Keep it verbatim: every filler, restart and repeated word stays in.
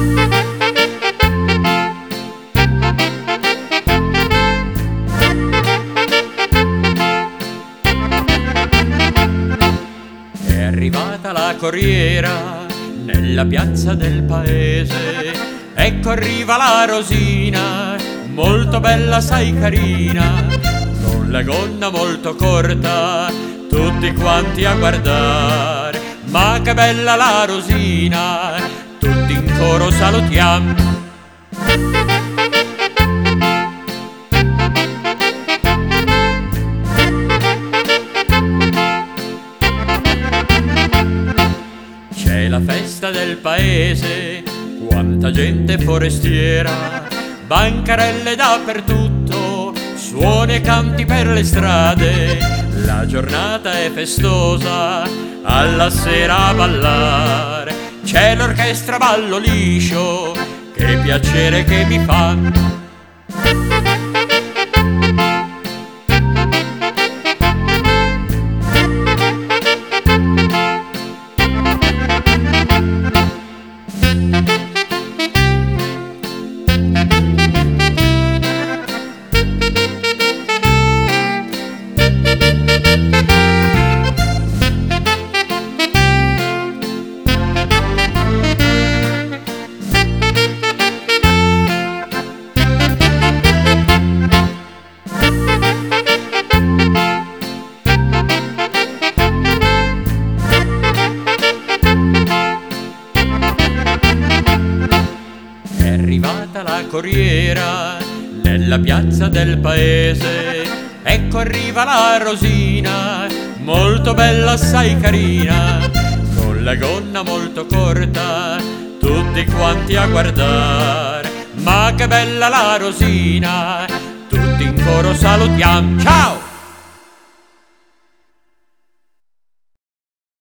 È arrivata la corriera nella piazza del paese, ecco arriva la Rosina, molto bella, sai carina, con la gonna molto corta, tutti quanti a guardare. Ma che bella la Rosina, tutti in coro salutiamo. C'è la festa del paese, quanta gente forestiera, bancarelle dappertutto, suoni e canti per le strade. La giornata è festosa, alla sera a ballare, c'è l'orchestra ballo liscio, che piacere che mi fa. È arrivata la corriera nella piazza del paese, ecco arriva la Rosina, molto bella, assai carina, con la gonna molto corta, tutti quanti a guardare. Ma che bella la Rosina, tutti in coro salutiamo. Ciao!